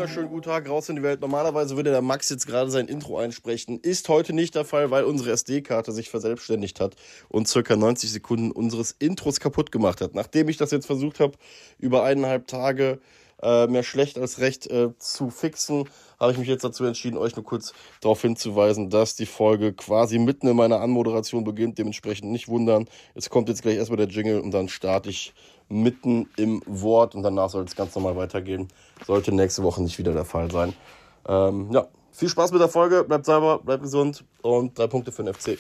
wunderschönen guten Tag raus in die Welt. Normalerweise würde der Max jetzt gerade sein Intro einsprechen. Ist heute nicht der Fall, weil unsere SD-Karte sich verselbstständigt hat und circa 90 Sekunden unseres Intros kaputt gemacht hat. Nachdem ich das jetzt versucht habe, über 1,5 Tage mehr schlecht als recht zu fixen, habe ich mich jetzt dazu entschieden, euch nur kurz darauf hinzuweisen, dass die Folge quasi mitten in meiner Anmoderation beginnt. Dementsprechend nicht wundern. Es kommt jetzt gleich erstmal der Jingle und dann starte ich mitten im Wort und danach soll es ganz normal weitergehen. Sollte nächste Woche nicht wieder der Fall sein. Ja, viel Spaß mit der Folge. Bleibt sauber, bleibt gesund und 3 Punkte für den FC.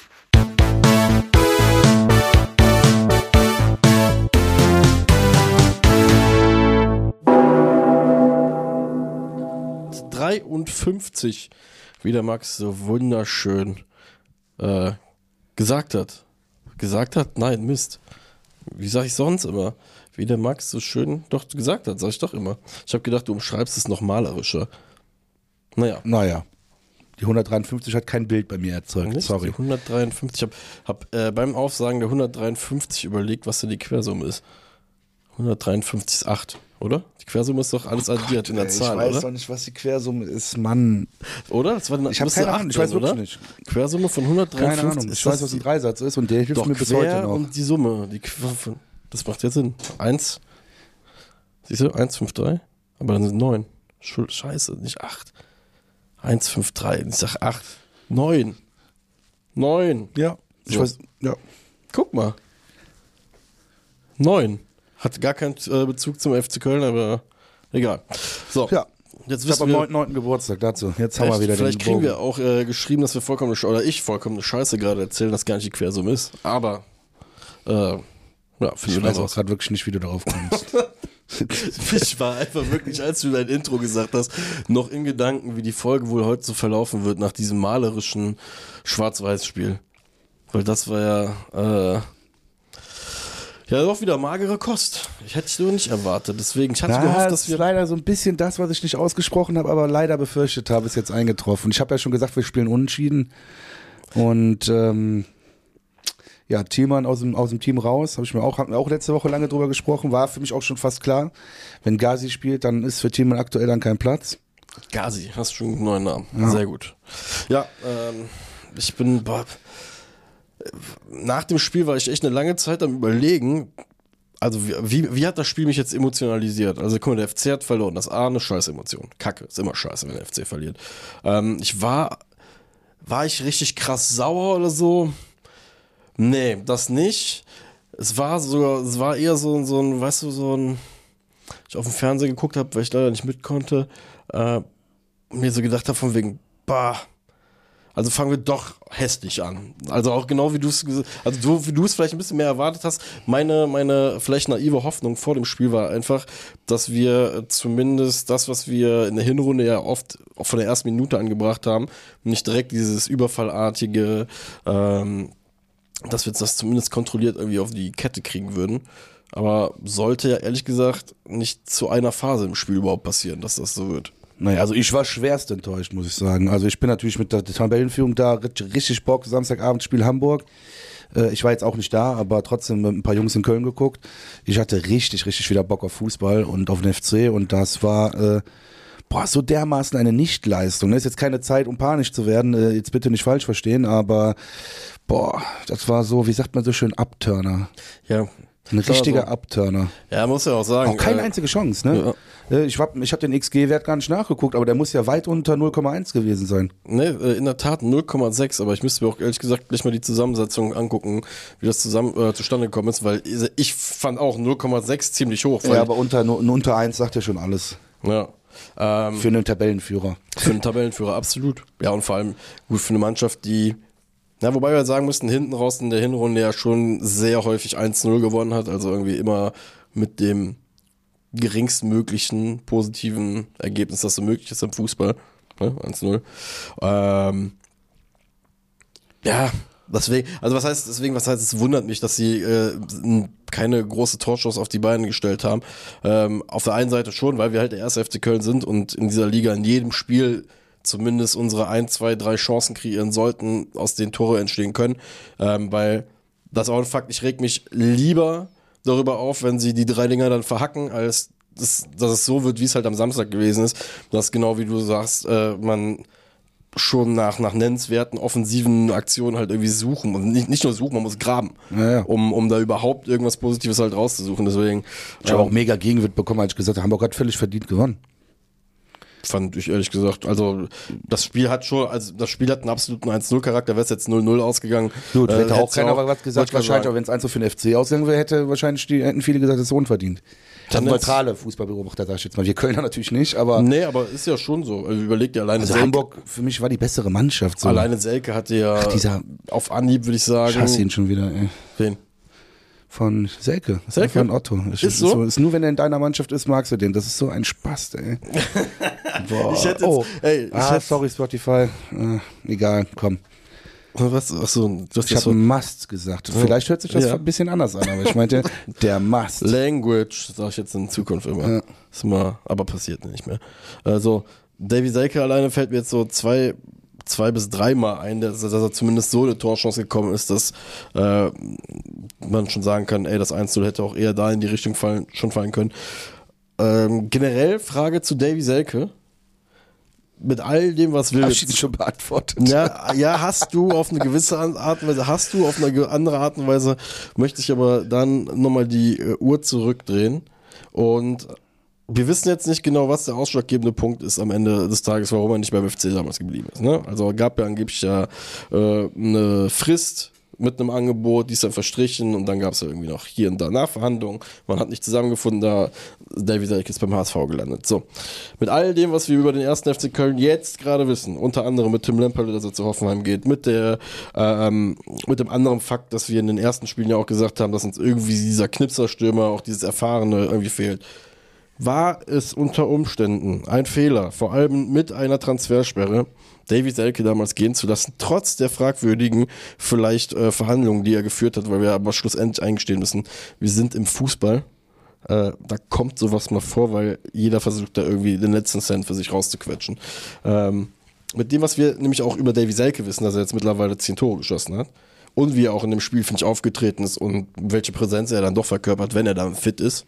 53, wie der Max so wunderschön gesagt hat. Gesagt hat? Nein, Mist. Wie sag ich sonst immer? Wie der Max so schön doch gesagt hat, sag ich doch immer. Ich habe gedacht, du umschreibst es noch malerischer. Naja. Die 153 hat kein Bild bei mir erzeugt, Nicht? sorry. Die 153, ich hab beim Aufsagen der 153 überlegt, was denn die Quersumme ist. 153 ist 8, oder? Die Quersumme ist doch alles addiert in der Zahl, oder? Ich weiß doch nicht, was die Quersumme ist, Mann. Oder? Das war Ich habe keine Ahnung, ich weiß wirklich nicht. Quersumme von 153. Keine Ahnung, ich weiß, was ein Dreisatz ist und der hilft doch mir bis heute noch. Und die Summe, das macht jetzt Sinn. 1, siehst du, 1, 5, 3, aber dann sind 9. Scheiße, nicht 8. 1, 5, 3, ich sag 8. 9. Ja, ich weiß, ja. Guck mal. 9. Hat gar keinen Bezug zum FC Köln, aber egal. So, Ja, jetzt ich habe am 9. Geburtstag dazu. Jetzt haben wir wieder vielleicht den kriegen Bogen. wir auch geschrieben, dass wir vollkommene Scheiße gerade erzählen, dass gar nicht die Quersumme ist. Aber, ja, Ich weiß auch gerade wirklich nicht, wie du darauf kommst. Ich war einfach wirklich, als du dein Intro gesagt hast, noch in Gedanken, wie die Folge wohl heute so verlaufen wird nach diesem malerischen Schwarz-Weiß-Spiel. Weil das war ja doch wieder magere Kost. Ich hätte es nur nicht erwartet. Deswegen, ich hatte gehofft, dass das wir... ist leider so ein bisschen das, was ich nicht ausgesprochen habe, aber leider befürchtet habe, ist jetzt eingetroffen. Ich habe ja schon gesagt, wir spielen unentschieden. Und ja, Thielmann aus dem Team raus, haben wir auch letzte Woche lange drüber gesprochen, war für mich auch schon fast klar. Wenn Gazi spielt, dann ist für Thielmann aktuell dann kein Platz. Gazi, hast schon einen neuen Namen. Ja. Sehr gut. Ja, ich bin... Nach dem Spiel war ich echt eine lange Zeit am Überlegen, also wie hat das Spiel mich jetzt emotionalisiert? Also guck mal, der FC hat verloren, das ist eine scheiß Emotion. Kacke, ist immer scheiße, wenn der FC verliert. War ich richtig krass sauer oder so? Nee, das nicht. Es war eher so ein, weißt du, ich auf dem Fernseher geguckt habe, weil ich leider nicht mit konnte, mir so gedacht habe von wegen, also fangen wir doch hässlich an. Also auch genau wie du es vielleicht ein bisschen mehr erwartet hast. Meine vielleicht naive Hoffnung vor dem Spiel war einfach, dass wir zumindest das, was wir in der Hinrunde ja oft auch von der ersten Minute angebracht haben, nicht direkt dieses überfallartige, dass wir jetzt das zumindest kontrolliert irgendwie auf die Kette kriegen würden. Aber sollte ja ehrlich gesagt nicht zu einer Phase im Spiel überhaupt passieren, dass das so wird. Naja, also ich war schwerst enttäuscht, muss ich sagen. Also ich bin natürlich mit der Tabellenführung da, richtig Bock, Samstagabendspiel Hamburg. Ich war jetzt auch nicht da, aber trotzdem mit ein paar Jungs in Köln geguckt. Ich hatte richtig wieder Bock auf Fußball und auf den FC und das war so dermaßen eine Nichtleistung. Das ist jetzt keine Zeit, um panisch zu werden, jetzt bitte nicht falsch verstehen, aber das war so, wie sagt man so schön, Abturner. Ja. Ein richtiger Abturner. Ja, muss ja auch sagen. Auch keine einzige Chance, ne? Ja. Ich hab den XG-Wert gar nicht nachgeguckt, aber der muss ja weit unter 0,1 gewesen sein. Ne, in der Tat 0,6, aber ich müsste mir auch ehrlich gesagt gleich mal die Zusammensetzung angucken, wie das zustande gekommen ist, weil ich fand auch 0,6 ziemlich hoch. Ja, aber unter 1 sagt ja schon alles. Ja. Für einen Tabellenführer. Für einen Tabellenführer, absolut. Ja, und vor allem gut für eine Mannschaft, die... Ja, wobei wir sagen mussten, hinten raus in der Hinrunde ja schon sehr häufig 1-0 gewonnen hat, also irgendwie immer mit dem geringstmöglichen positiven Ergebnis, das so möglich ist im Fußball. Ne? 1-0. Ja, deswegen, also was heißt, es wundert mich, dass sie keine große Torschuss auf die Beine gestellt haben. Auf der einen Seite schon, weil wir halt der erste FC Köln sind und in dieser Liga in jedem Spiel zumindest unsere 1, 2, 3 Chancen kreieren sollten, aus denen Tore entstehen können, weil das auch ein Fakt, ich reg mich lieber darüber auf, wenn sie die 3 Dinger dann verhacken, als dass es so wird, wie es halt am Samstag gewesen ist, dass genau wie du sagst, man schon nach nennenswerten offensiven Aktionen halt irgendwie suchen und nicht nur suchen, man muss graben, um da überhaupt irgendwas Positives halt rauszusuchen. Deswegen ich habe auch mega Gegenwind bekommen, als ich gesagt habe, Hamburg hat völlig verdient gewonnen. Fand ich ehrlich gesagt, also das Spiel hat einen absoluten 1-0-Charakter, wäre es jetzt 0-0 ausgegangen. Gut, hätte auch keiner was gesagt, wahrscheinlich, aber wenn es 1-0 für den FC ausgegangen wäre, hätten viele gesagt, das ist unverdient. Das neutrale Fußballbeobachter, sag ich jetzt mal. Wir Kölner natürlich nicht, aber... Nee, aber ist ja schon so. Also überleg dir alleine also Selke. Hamburg für mich war die bessere Mannschaft. So. Alleine Selke hatte ja auf Anhieb, würde ich sagen... Ich hasse ihn schon wieder, ey. Wen? Von Selke. Selke? Von Otto. Ist so? Ist nur, wenn er in deiner Mannschaft ist, magst du den. Das ist so ein Spaß, ey. Boah. Ich hätte jetzt, sorry Spotify. Egal, komm. Was? Achso, ich habe Must gesagt. Vielleicht hört sich das ein bisschen anders an, aber ich meinte, der Must. Language, sag ich jetzt in Zukunft immer. Ja. Ist mal, aber passiert nicht mehr. Also, Davy Selke alleine fällt mir jetzt so zwei bis dreimal ein, dass er zumindest so eine Torchance gekommen ist, dass man schon sagen kann, ey, das 1-0 hätte auch eher da in die Richtung fallen können. Generell Frage zu Davy Selke. Mit all dem, was will. Hast du schon beantwortet? Ja, hast du auf eine gewisse Art und Weise, auf eine andere Art und Weise, möchte ich aber dann nochmal die Uhr zurückdrehen. Und wir wissen jetzt nicht genau, was der ausschlaggebende Punkt ist am Ende des Tages, warum er nicht beim FC damals geblieben ist. Ne? Also gab ja angeblich eine Frist mit einem Angebot, die ist dann verstrichen und dann gab es ja irgendwie noch hier und da Nachverhandlungen. Man hat nicht zusammengefunden, da Davy Selke ist beim HSV gelandet. So, mit all dem, was wir über den 1. FC Köln jetzt gerade wissen, unter anderem mit Tim Lemperle, dass er zu Hoffenheim geht, mit dem anderen Fakt, dass wir in den ersten Spielen ja auch gesagt haben, dass uns irgendwie dieser Knipserstürmer, auch dieses Erfahrene irgendwie fehlt. War es unter Umständen ein Fehler, vor allem mit einer Transfersperre, Davy Selke damals gehen zu lassen, trotz der fragwürdigen vielleicht Verhandlungen, die er geführt hat, weil wir aber schlussendlich eingestehen müssen, wir sind im Fußball, da kommt sowas mal vor, weil jeder versucht da irgendwie den letzten Cent für sich rauszuquetschen. Mit dem, was wir nämlich auch über Davy Selke wissen, dass er jetzt mittlerweile 10 Tore geschossen hat und wie er auch in dem Spiel, finde ich, aufgetreten ist und welche Präsenz er dann doch verkörpert, wenn er dann fit ist.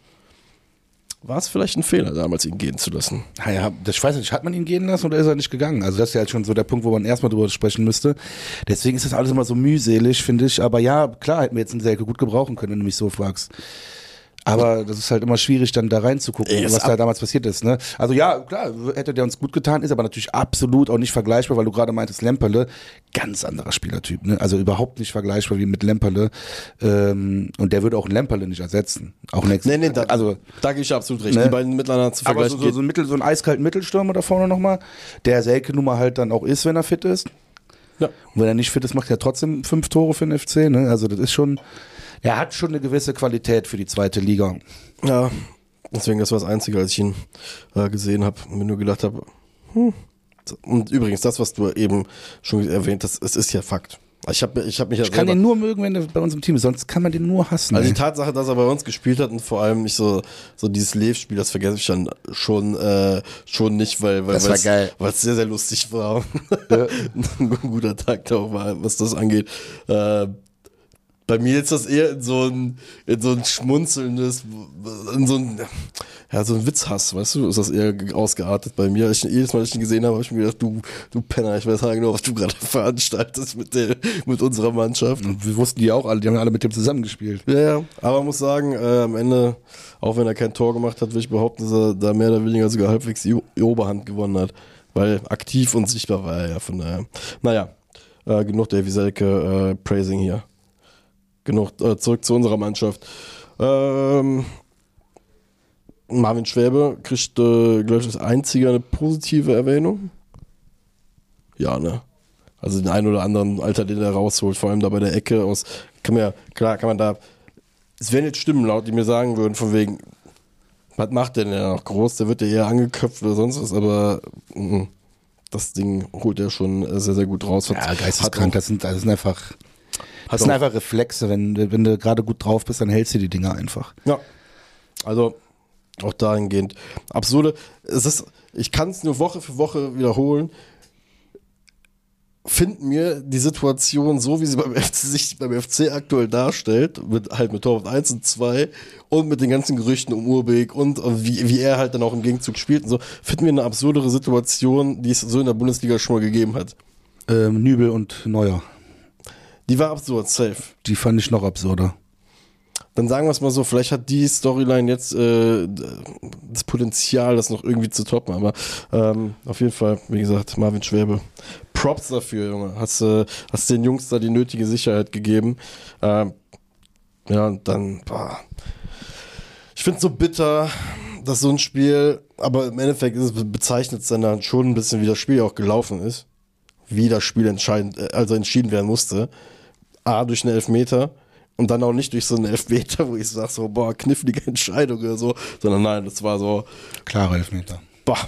War es vielleicht ein Fehler, damals ihn gehen zu lassen? Naja, ich weiß nicht, hat man ihn gehen lassen oder ist er nicht gegangen? Also das ist ja halt schon so der Punkt, wo man erstmal drüber sprechen müsste. Deswegen ist das alles immer so mühselig, finde ich. Aber ja, klar, hätten wir jetzt einen Selke gut gebrauchen können, wenn du mich so fragst. Aber das ist halt immer schwierig, dann da reinzugucken, was da damals passiert ist. Ne? Also ja, klar, hätte der uns gut getan, ist aber natürlich absolut auch nicht vergleichbar, weil du gerade meintest, Lemperle, ganz anderer Spielertyp. Ne? Also überhaupt nicht vergleichbar wie mit Lemperle. Und der würde auch einen Lemperle nicht ersetzen. Auch nächstes. Nee, da gebe ich absolut recht. Ne? Die beiden miteinander zu vergleichen. Aber so ein eiskalten Mittelstürmer da vorne nochmal, der Selke nun mal halt dann auch ist, wenn er fit ist. Ja. Und wenn er nicht fit ist, macht er trotzdem 5 Tore für den FC. Ne? Also das ist schon... Er hat schon eine gewisse Qualität für die zweite Liga. Ja, deswegen, das war das Einzige, als ich ihn gesehen habe und mir nur gedacht habe, Und übrigens, das, was du eben schon erwähnt hast, es ist ja Fakt. Ich kann den nur mögen, wenn er bei uns im Team ist, sonst kann man den nur hassen. Also die Tatsache, dass er bei uns gespielt hat und vor allem nicht so dieses Lev-Spiel, das vergesse ich dann schon nicht, weil es sehr, sehr lustig war. Ja. Ein guter Tag da auch war, was das angeht. Bei mir ist das eher in so ein schmunzelndes, so ein Witzhass, weißt du, ist das eher ausgeartet bei mir. Jedes Mal, als ich ihn gesehen habe ich mir gedacht, du Penner, ich weiß ja genau, was du gerade veranstaltest mit unserer Mannschaft. Und wir wussten die auch alle, die haben ja alle mit dem zusammengespielt. Ja, aber man muss sagen, am Ende, auch wenn er kein Tor gemacht hat, will ich behaupten, dass er da mehr oder weniger sogar halbwegs die Oberhand gewonnen hat. Weil aktiv und sichtbar war er ja, von daher. Naja, genug Davy Selke Praising hier. Genug, zurück zu unserer Mannschaft. Marvin Schwäbe kriegt, glaube ich, das einzige eine positive Erwähnung. Ja, ne? Also den einen oder anderen Alter, den er rausholt, vor allem da bei der Ecke aus, kann man da, es werden jetzt Stimmen laut, die mir sagen würden, von wegen, was macht denn der noch groß? Der wird ja eher angeköpft oder sonst was, aber das Ding holt er schon sehr, sehr gut raus. Ja, geisteskrank, das sind einfach... Das sind einfach Reflexe, wenn du gerade gut drauf bist, dann hältst du die Dinger einfach. Ja, also auch dahingehend absurde. Ich kann es nur Woche für Woche wiederholen. finde mir die Situation so, wie sie sich beim FC aktuell darstellt, mit Torwart 1 und 2 und mit den ganzen Gerüchten um Urbeck und wie er halt dann auch im Gegenzug spielt und so, finden wir eine absurdere Situation, die es so in der Bundesliga schon mal gegeben hat. Nübel und Neuer. Die war absurd, safe. Die fand ich noch absurder. Dann sagen wir es mal so, vielleicht hat die Storyline jetzt das Potenzial, das noch irgendwie zu toppen, aber auf jeden Fall, wie gesagt, Marvin Schwäbe. Props dafür, Junge. Hast den Jungs da die nötige Sicherheit gegeben. Ja, und dann, ich finde es so bitter, dass so ein Spiel, aber im Endeffekt bezeichnet es dann schon ein bisschen, wie das Spiel auch gelaufen ist. Wie das Spiel entschieden werden musste. A, durch einen Elfmeter. Und dann auch nicht durch so einen Elfmeter, wo ich sage so, knifflige Entscheidung oder so, sondern nein, das war so... Klare Elfmeter.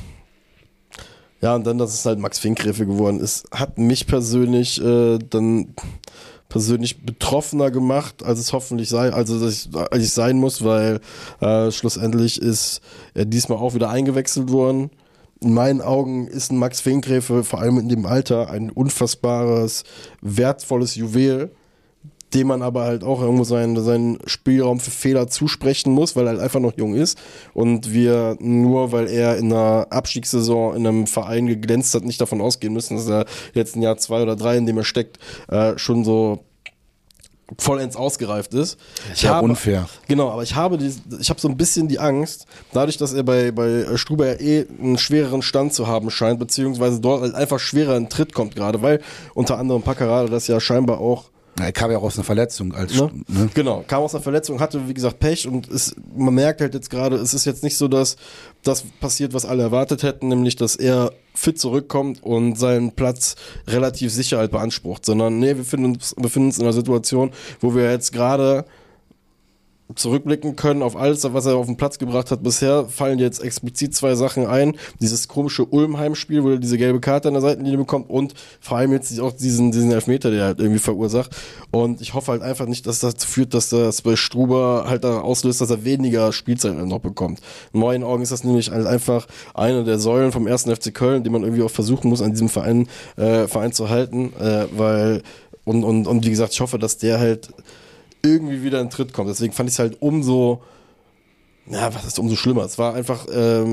Ja, und dann, dass es halt Max Finkgräfe geworden ist, hat mich persönlich dann betroffener gemacht, als es hoffentlich als ich sein muss, weil schlussendlich ist er diesmal auch wieder eingewechselt worden. In meinen Augen ist ein Max Finkgräfe, vor allem in dem Alter, ein unfassbares, wertvolles Juwel, dem man aber halt auch irgendwo seinen Spielraum für Fehler zusprechen muss, weil er halt einfach noch jung ist und wir nur, weil er in einer Abstiegssaison in einem Verein geglänzt hat, nicht davon ausgehen müssen, dass er jetzt ein Jahr 2 oder 3, in dem er steckt, schon so vollends ausgereift ist. Unfair. Genau, aber ich habe so ein bisschen die Angst, dadurch, dass er bei Struber ja einen schwereren Stand zu haben scheint, beziehungsweise dort halt einfach schwerer in den Tritt kommt gerade, weil unter anderem Paccarada das ja scheinbar auch er kam ja auch aus einer Verletzung. Ne? Genau, kam aus einer Verletzung, hatte wie gesagt Pech und man merkt halt jetzt gerade, es ist jetzt nicht so, dass das passiert, was alle erwartet hätten, nämlich, dass er fit zurückkommt und seinen Platz relativ sicher halt beansprucht, sondern wir befinden uns in einer Situation, wo wir jetzt gerade zurückblicken können auf alles, was er auf den Platz gebracht hat. Bisher fallen jetzt explizit 2 Sachen ein. Dieses komische Ulm-Heimspiel, wo er diese gelbe Karte an der Seitenlinie bekommt und vor allem jetzt auch diesen Elfmeter, der halt irgendwie verursacht. Und ich hoffe halt einfach nicht, dass das dazu führt, dass das bei Struber halt da auslöst, dass er weniger Spielzeit noch bekommt. In meinen Augen ist das nämlich halt einfach eine der Säulen vom 1. FC Köln, die man irgendwie auch versuchen muss, an diesem Verein zu halten, weil und wie gesagt, ich hoffe, dass der halt irgendwie wieder in den Tritt kommt. Deswegen fand ich es halt umso schlimmer. Es war einfach,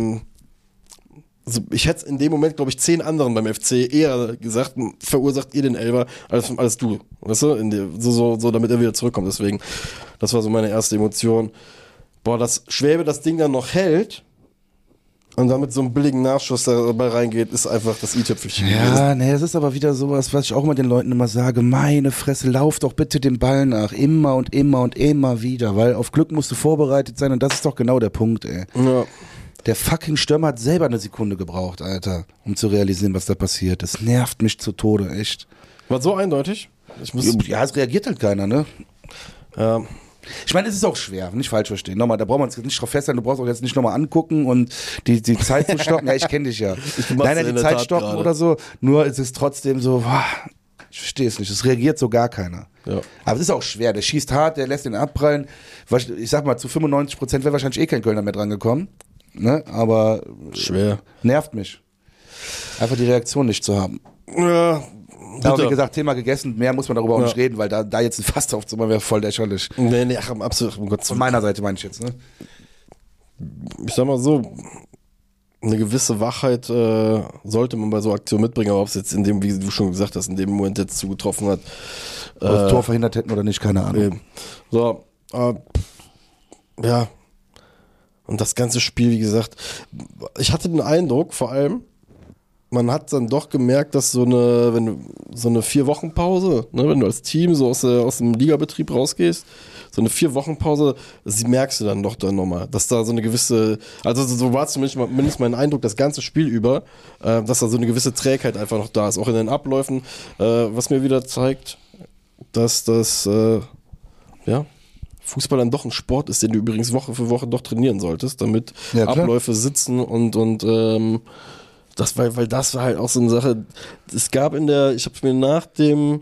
ich hätte in dem Moment, glaube ich, 10 anderen beim FC eher gesagt, verursacht ihr den Elfer als du. Weißt du? So, damit er wieder zurückkommt. Deswegen, das war so meine erste Emotion. Dass Schwäbe das Ding dann noch hält und dann mit so einem billigen Nachschuss dabei reingeht, ist einfach das i-Tüpfelchen. Ja, das ist aber wieder sowas, was ich auch mal den Leuten immer sage, meine Fresse, lauf doch bitte den Ball nach, immer und immer und immer wieder, weil auf Glück musst du vorbereitet sein und das ist doch genau der Punkt, ey. Ja. Der fucking Stürmer hat selber eine Sekunde gebraucht, Alter, um zu realisieren, was da passiert. Das nervt mich zu Tode, echt. War so eindeutig? Ja, es reagiert halt keiner, ne? Ja. Ich meine, es ist auch schwer, nicht falsch verstehen. Nochmal, da braucht man uns nicht drauf festhalten, du brauchst auch jetzt nicht nochmal angucken und die Zeit zu stoppen. Ja, ich kenne dich ja. Nein, die Zeit stoppen grade. Oder so. Nur es ist trotzdem so, ich verstehe es nicht. Es reagiert so gar keiner. Ja. Aber es ist auch schwer. Der schießt hart, der lässt den abprallen. Ich sag mal, zu 95% wäre wahrscheinlich kein Kölner mehr dran gekommen. Ne? Aber schwer. Nervt mich. Einfach die Reaktion nicht zu haben. Ja. Aber wie gesagt, Thema gegessen, mehr muss man darüber auch nicht reden, weil da jetzt ein Fass aufzumachen wäre voll lächerlich. Nee, absolut. Um Von meiner Seite meine ich jetzt, ne? Ich sag mal so, eine gewisse Wachheit sollte man bei so Aktionen mitbringen, aber ob es jetzt in dem, wie du schon gesagt hast, in dem Moment jetzt zugetroffen hat. Ob das Tor verhindert hätten oder nicht, keine Ahnung. So, ja. Und das ganze Spiel, wie gesagt, ich hatte den Eindruck, vor allem, man hat dann doch gemerkt, dass so eine 4-Wochen-Pause, ne, wenn du als Team so aus dem Ligabetrieb rausgehst, so eine 4-Wochen-Pause, merkst du dann doch nochmal, dass da so eine gewisse, also so war zumindest mein Eindruck, das ganze Spiel über, dass da so eine gewisse Trägheit einfach noch da ist, auch in den Abläufen, was mir wieder zeigt, dass das, Fußball dann doch ein Sport ist, den du übrigens Woche für Woche doch trainieren solltest, damit Abläufe sitzen und weil das war halt auch so eine Sache, es gab ich habe mir nach dem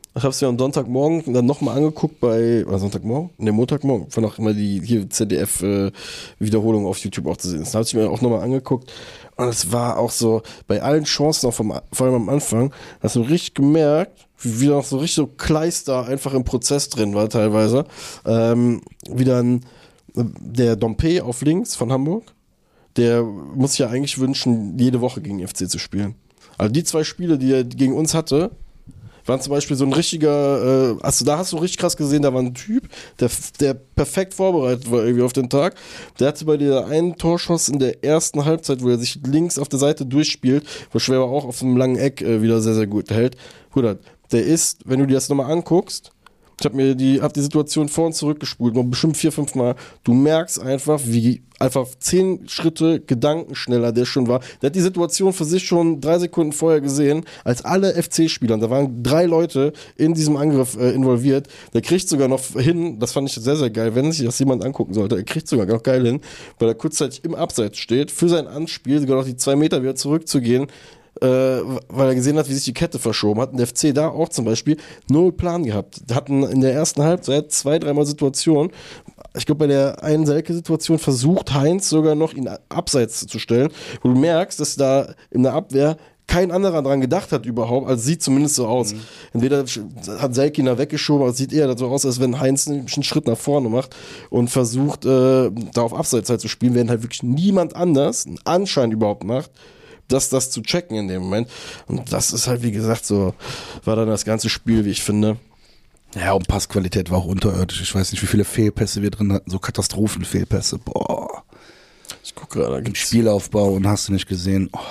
Ich habe es mir am Sonntagmorgen dann nochmal angeguckt oder Sonntagmorgen? Ne, Montagmorgen, von auch immer die hier ZDF-Wiederholung auf YouTube auch zu sehen. Das habe ich mir auch nochmal angeguckt. Und es war auch so, bei allen Chancen, auch vor allem am Anfang, hast du richtig gemerkt, wie noch so richtig so Kleister einfach im Prozess drin war teilweise. Wie dann der Dompe auf links von Hamburg, der muss sich ja eigentlich wünschen, jede Woche gegen den FC zu spielen. Also die 2 Spiele, die er gegen uns hatte, waren zum Beispiel so ein richtiger, da hast du richtig krass gesehen, da war ein Typ, der perfekt vorbereitet war irgendwie auf den Tag. Der hatte bei der einen Torschuss in der ersten Halbzeit, wo er sich links auf der Seite durchspielt, wo Schwäber auch auf dem langen Eck wieder sehr, sehr gut hält. Bruder, der ist, wenn du dir das nochmal anguckst, ich hab die Situation vor und zurück gespult, noch bestimmt 4-5 Mal. Du merkst einfach, wie einfach 10 Schritte gedankenschneller der schon war. Der hat die Situation für sich schon 3 Sekunden vorher gesehen, als alle FC-Spieler. Da waren 3 Leute in diesem Angriff involviert. Der kriegt sogar noch hin, das fand ich sehr, sehr geil, wenn sich das jemand angucken sollte, er kriegt sogar noch geil hin, weil er kurzzeitig im Abseits steht, für sein Anspiel sogar noch die 2 Meter wieder zurückzugehen, weil er gesehen hat, wie sich die Kette verschoben hat. Und der FC da auch zum Beispiel 0 Plan gehabt. Hatten in der ersten Halbzeit 2-3 Mal Situationen. Ich glaube, bei der einen Selke-Situation versucht Heinz sogar noch, ihn abseits zu stellen, wo du merkst, dass da in der Abwehr kein anderer dran gedacht hat überhaupt, also sieht zumindest so aus. Entweder hat Selke ihn da weggeschoben, aber es sieht eher so aus, als wenn Heinz einen Schritt nach vorne macht und versucht, da auf Abseits halt zu spielen, während halt wirklich niemand anders einen Anschein überhaupt macht, das zu checken in dem Moment. Und das ist halt, wie gesagt, so, war dann das ganze Spiel, wie ich finde. Ja, und Passqualität war auch unterirdisch. Ich weiß nicht, wie viele Fehlpässe wir drin hatten, so Katastrophenfehlpässe. Boah. Ich gucke gerade. Im Spielaufbau und hast du nicht gesehen. Oh.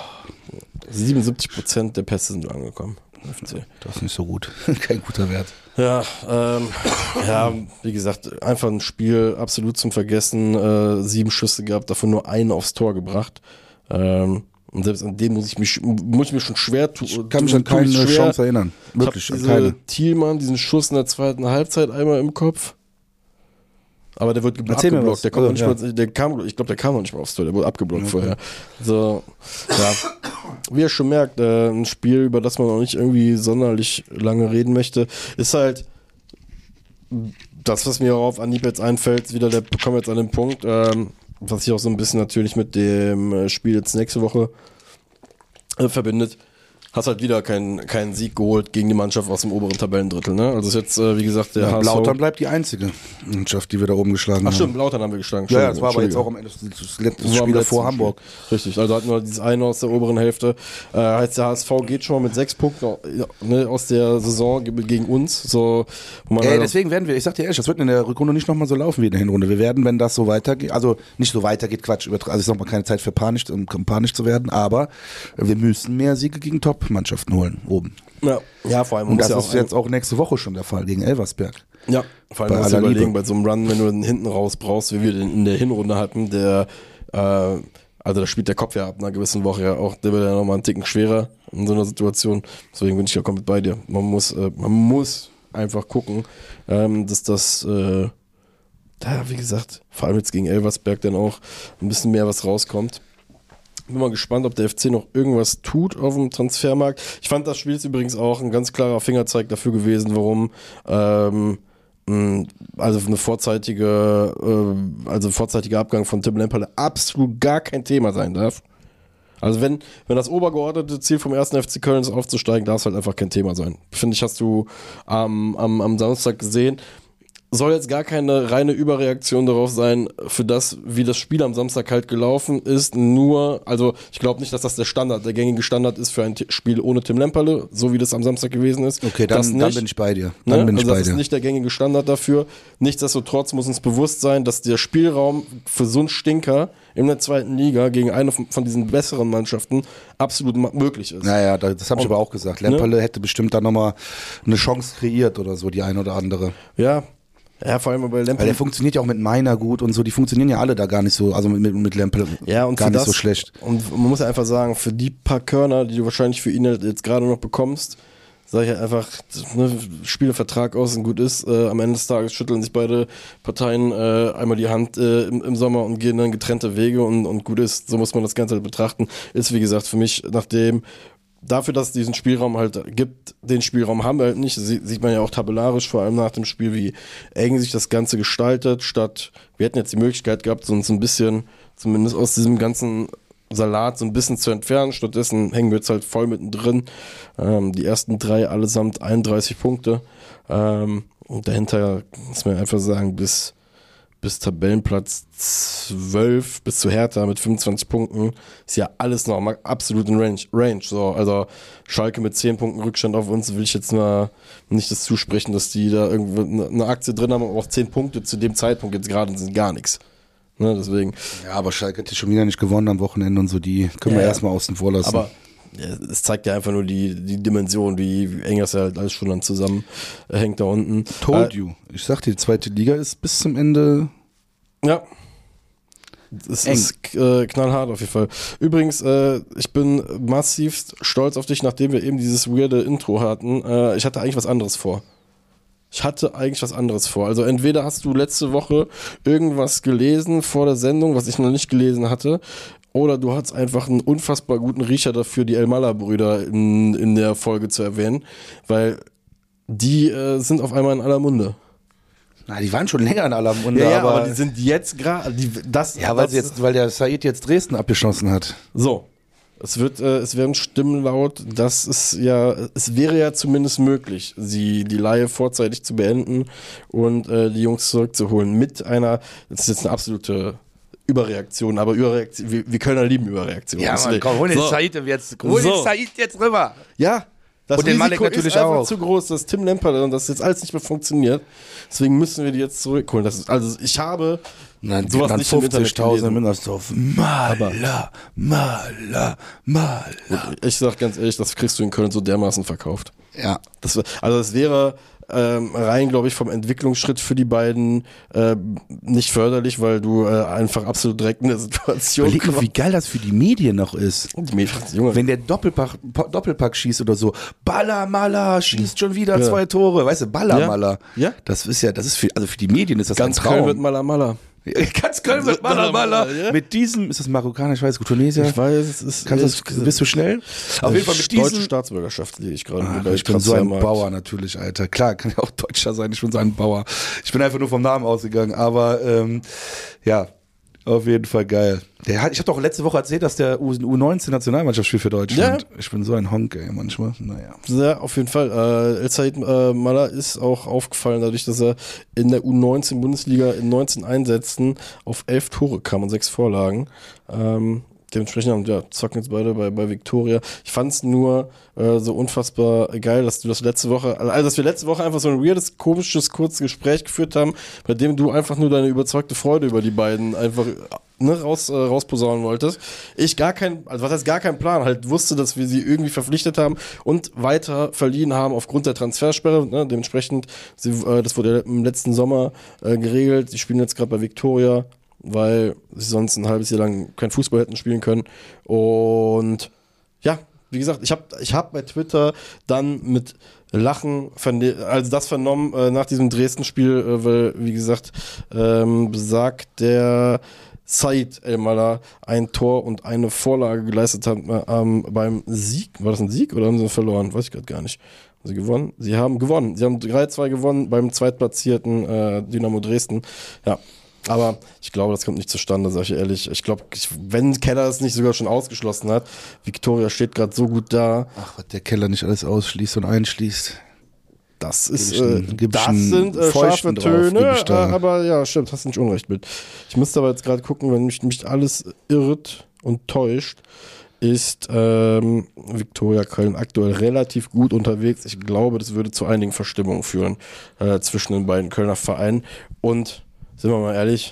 77% der Pässe sind angekommen. Das ist nicht so gut. Kein guter Wert. Ja, wie gesagt, einfach ein Spiel absolut zum Vergessen. 7 Schüsse gehabt, davon nur einen aufs Tor gebracht. Und selbst an dem muss ich mich schon schwer tun. Ich kann mich an keine Chance erinnern. Wirklich, an keine. Thielmann, diesen Schuss in der zweiten Halbzeit einmal im Kopf. Aber der wird abgeblockt. Der kommt nicht mal, ich glaube, der kam noch nicht mal aufs Tor. Der wurde abgeblockt vorher. So, ja. Wie ihr schon merkt, ein Spiel, über das man noch nicht irgendwie sonderlich lange reden möchte, ist halt das, was mir auf Anhieb jetzt einfällt, kommen wir jetzt an den Punkt, was sich auch so ein bisschen natürlich mit dem Spiel jetzt nächste Woche verbindet. Hast halt wieder keinen Sieg geholt gegen die Mannschaft aus dem oberen Tabellendrittel, ne? Also ist jetzt, wie gesagt, der HSV. Lautern bleibt die einzige Mannschaft, die wir da oben geschlagen haben. Ach stimmt, Lautern haben wir geschlagen. Ja, das war aber jetzt auch am Ende des letzten Spiels vor Hamburg. Richtig, also hatten wir dieses eine aus der oberen Hälfte. Heißt, der HSV geht schon mal mit 6 Punkten aus der Saison gegen uns. So, deswegen werden wir, ich sag dir ehrlich, das wird in der Rückrunde nicht nochmal so laufen wie in der Hinrunde. Wir werden, wenn das so weitergeht, also nicht so weitergeht, also ich sag mal keine Zeit für panisch zu werden, aber wir müssen mehr Siege gegen Top-Mannschaften holen, oben. Ja, vor allem. Und das ist jetzt auch nächste Woche schon der Fall gegen Elversberg. Ja, vor allem musst du überlegen, bei so einem Run, wenn du den hinten raus brauchst, wie wir den in der Hinrunde hatten, also da spielt der Kopf ja ab einer gewissen Woche ja auch, der wird ja nochmal einen Ticken schwerer in so einer Situation. Deswegen bin ich ja komplett bei dir. Man muss einfach gucken, dass das, wie gesagt, vor allem jetzt gegen Elversberg dann auch ein bisschen mehr was rauskommt. Bin mal gespannt, ob der FC noch irgendwas tut auf dem Transfermarkt. Ich fand, das Spiel ist übrigens auch ein ganz klarer Fingerzeig dafür gewesen, warum also eine vorzeitiger Abgang von Tim Lemperle absolut gar kein Thema sein darf. Also wenn das obergeordnete Ziel vom 1. FC Köln ist, aufzusteigen, darf es halt einfach kein Thema sein. Finde ich, hast du am Samstag gesehen. Soll jetzt gar keine reine Überreaktion darauf sein, für das, wie das Spiel am Samstag halt gelaufen ist. Nur, also ich glaube nicht, dass das der gängige Standard ist für ein Spiel ohne Tim Lemperle, so wie das am Samstag gewesen ist. Okay, dann bin ich bei dir. Das ist nicht der gängige Standard dafür. Nichtsdestotrotz muss uns bewusst sein, dass der Spielraum für so einen Stinker in der zweiten Liga gegen eine von diesen besseren Mannschaften absolut möglich ist. Naja, das habe ich aber auch gesagt. Lemperle hätte bestimmt da nochmal eine Chance kreiert oder so, die eine oder andere. Ja, vor allem bei Lemperle. Weil der funktioniert ja auch mit Meiner gut und so, die funktionieren ja alle da gar nicht so, also mit Lemperle gar nicht so schlecht. Und man muss ja einfach sagen, für die paar Körner, die du wahrscheinlich für ihn jetzt gerade noch bekommst, sag ich halt einfach, spiele Vertrag aus und gut ist. Am Ende des Tages schütteln sich beide Parteien einmal die Hand im Sommer und gehen dann getrennte Wege und gut ist. So muss man das Ganze halt betrachten. Ist, wie gesagt, für mich, nachdem dafür, dass es diesen Spielraum halt gibt, den Spielraum haben wir halt nicht. Sieht man ja auch tabellarisch, vor allem nach dem Spiel, wie eng sich das Ganze gestaltet, wir hätten jetzt die Möglichkeit gehabt, uns ein bisschen, zumindest aus diesem ganzen Salat so ein bisschen zu entfernen. Stattdessen hängen wir jetzt halt voll mittendrin. Die ersten 3 allesamt 31 Punkte. Und dahinter muss man einfach sagen, bis Tabellenplatz 12, bis zu Hertha mit 25 Punkten, ist ja alles noch mal absolut in Range. So, also Schalke mit 10 Punkten Rückstand auf uns, will ich jetzt mal nicht das zusprechen, dass die da irgendwo eine Aktie drin haben, aber auch 10 Punkte zu dem Zeitpunkt jetzt gerade sind gar nichts. Ne, deswegen. Ja, aber Schalke hat ja schon wieder nicht gewonnen am Wochenende und so, die können wir erstmal außen vor lassen. Aber es zeigt ja einfach nur die Dimension, wie eng das ja halt alles schon dann zusammenhängt da unten. Told you. Ich sag dir, die zweite Liga ist bis zum Ende. Ja. Es ist knallhart auf jeden Fall. Übrigens, ich bin massiv stolz auf dich, nachdem wir eben dieses weirde Intro hatten. Ich hatte eigentlich was anderes vor. Also entweder hast du letzte Woche irgendwas gelesen vor der Sendung, was ich noch nicht gelesen hatte, oder du hattest einfach einen unfassbar guten Riecher dafür, die El-Mala-Brüder in der Folge zu erwähnen, weil die sind auf einmal in aller Munde. Na, die waren schon länger in aller Munde, Ja, aber die sind jetzt gerade, weil der Said jetzt Dresden abgeschossen hat. So. Es werden Stimmen laut, es wäre ja zumindest möglich, die Leihe vorzeitig zu beenden und die Jungs zurückzuholen mit das ist jetzt eine absolute Überreaktion, aber wir Kölner lieben Überreaktionen. Ja, Mann, komm, hol den Said jetzt rüber. Ja. Das und den Malik Risiko natürlich ist einfach auch zu groß, dass Tim Lampard und das jetzt alles nicht mehr funktioniert. Deswegen müssen wir die jetzt zurückholen. Ich habe sowas nicht im Internet gelesen. Mindestens auf Maler. Und ich sag ganz ehrlich, das kriegst du in Köln so dermaßen verkauft. Ja. Das wäre rein, glaube ich, vom Entwicklungsschritt für die beiden nicht förderlich, weil du einfach absolut direkt in der Situation Überleg mal, wie geil das für die Medien noch ist. Die Medien, Junge. Wenn der Doppelpack schießt oder so, Ballermaller schießt schon wieder 2 Tore, weißt du, Ballermaller. Ja. Das ist für die Medien ist das ganz ein Traum. Köln wird Maller. Ganz Köln wird Maller. Ja? Mit diesem, ist das marokkanisch, weiß ich, Tunesier? Ich weiß, es ist. Bist du schnell? Auf jeden Fall mit diesem. Deutsche Staatsbürgerschaft lese ich gerade. Ich bin so ein Bauer natürlich, Alter. Klar, kann ja auch Deutscher sein, ich bin so ein Bauer. Ich bin einfach nur vom Namen ausgegangen, aber ja, auf jeden Fall geil. Ich habe doch letzte Woche erzählt, dass der U19-Nationalmannschaft spielt für Deutschland. Ja. Ich bin so ein Honk, ey, manchmal. Naja. Ja, auf jeden Fall. El Said Maller ist auch aufgefallen, dadurch, dass er in der U19-Bundesliga in 19 Einsätzen auf 11 Tore kam und 6 Vorlagen. Dementsprechend zocken jetzt beide bei Viktoria. Ich fand es nur so unfassbar geil, dass wir letzte Woche einfach so ein weirdes, komisches, kurzes Gespräch geführt haben, bei dem du einfach nur deine überzeugte Freude über die beiden einfach rausposaunen wolltest. Was heißt gar kein Plan, halt wusste, dass wir sie irgendwie verpflichtet haben und weiter verliehen haben aufgrund der Transfersperre. Ne? Dementsprechend, das wurde im letzten Sommer geregelt. Sie spielen jetzt gerade bei Viktoria, weil sie sonst ein halbes Jahr lang kein Fußball hätten spielen können. Und ja, wie gesagt, ich hab bei Twitter dann mit Lachen das vernommen nach diesem Dresden-Spiel, weil, wie gesagt, besagt der Said El-Mala ein Tor und eine Vorlage geleistet hat beim Sieg. War das ein Sieg oder haben sie verloren? Weiß ich gerade gar nicht. Haben sie gewonnen? Sie haben gewonnen. Sie haben 3-2 gewonnen beim zweitplatzierten Dynamo Dresden. Ja. Aber ich glaube, das kommt nicht zustande, sag ich ehrlich. Ich glaube, wenn Keller es nicht sogar schon ausgeschlossen hat, Viktoria steht gerade so gut da. Ach, was der Keller nicht alles ausschließt und einschließt. Das sind scharfe Töne, aber ja, stimmt, hast nicht Unrecht mit. Ich müsste aber jetzt gerade gucken, wenn mich alles irrt und täuscht, ist Viktoria Köln aktuell relativ gut unterwegs. Ich glaube, das würde zu einigen Verstimmungen führen zwischen den beiden Kölner Vereinen. Und sind wir mal ehrlich,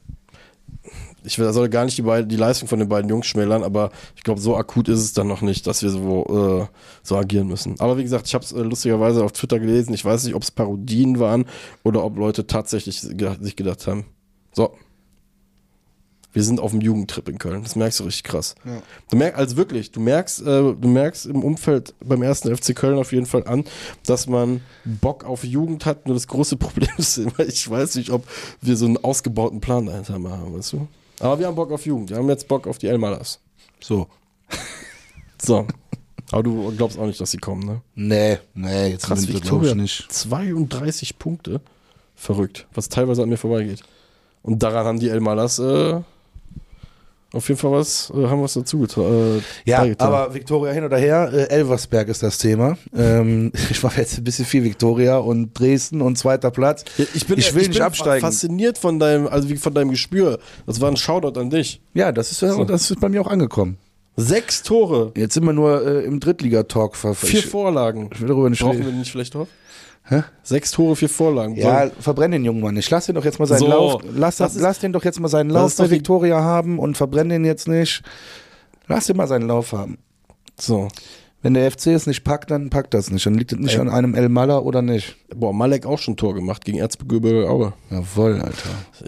soll gar nicht die Leistung von den beiden Jungs schmälern, aber ich glaube, so akut ist es dann noch nicht, dass wir so agieren müssen. Aber wie gesagt, ich habe es lustigerweise auf Twitter gelesen. Ich weiß nicht, ob es Parodien waren oder ob Leute tatsächlich sich gedacht haben, so, wir sind auf dem Jugendtrip in Köln. Das merkst du richtig krass. Ja. Du merkst im Umfeld beim ersten FC Köln auf jeden Fall an, dass man Bock auf Jugend hat. Nur das große Problem ist immer, ich weiß nicht, ob wir so einen ausgebauten Plan dahinter haben, weißt du? Aber wir haben Bock auf Jugend. Wir haben jetzt Bock auf die El-Malas. So. Aber du glaubst auch nicht, dass sie kommen, ne? Nee, jetzt Krass, glaube ich Viktoria, nicht. 32 Punkte. Verrückt, was teilweise an mir vorbeigeht. Und daran haben die Elmalas auf jeden Fall haben was dazu Ja, beigetragen. aber Viktoria hin oder her, Elversberg ist das Thema. Ich mache jetzt ein bisschen viel Viktoria und Dresden und 2. Platz. Ja, ich will nicht absteigen. Fasziniert von deinem Gespür. Das war ein Shoutout an dich. Ja, das ist bei mir auch angekommen. 6 Tore, Jetzt sind wir nur im Drittliga-Talk. 4 Vorlagen. Ich will darüber nicht Brauchen reden. wir nicht vielleicht doch? Hä? 6 Tore, 4 Vorlagen. Ja, verbrenn den jungen Mann nicht. Lass den doch jetzt mal seinen So, Lauf. Lass das ist- den doch jetzt mal seinen das Lauf ist doch bei die- Viktoria haben und verbrenn den jetzt nicht. Lass den mal seinen Lauf haben. So. Wenn der FC es nicht packt, dann packt das nicht. Dann liegt es nicht an einem El Maller oder nicht. Boah, Malek auch schon ein Tor gemacht gegen Erzgebirge Aue. Jawohl, Alter.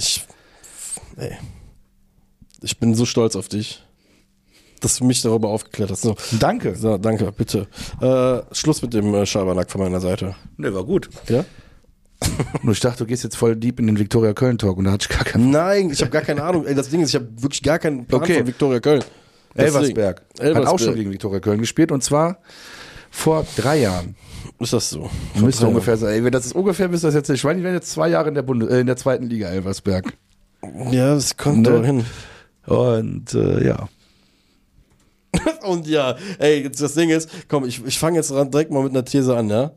Ich bin so stolz auf dich, dass du mich darüber aufgeklärt hast. Danke. So, danke, bitte. Schluss mit dem Schabernack von meiner Seite. Ne, war gut. Ja? Nur ich dachte, du gehst jetzt voll deep in den Viktoria Köln Talk und da hatte ich gar keinen. Nein, ich habe gar keine Ahnung. Ey, das Ding ist, ich habe wirklich gar keinen Plan Okay. von Viktoria Köln. Elversberg. Hat auch Elversberg. schon gegen Viktoria Köln gespielt und zwar vor 3 Jahren. Ist das so? Müsste ungefähr sein. Ey, wenn das ist ungefähr, müsste das jetzt nicht. Ich meine, die werden jetzt 2 Jahre in der 2. Liga, Elversberg. Ja, das kommt Ne? doch hin. Und ja. Und ja, ey, jetzt das Ding ist, komm, ich fange jetzt direkt mal mit einer These an, ja?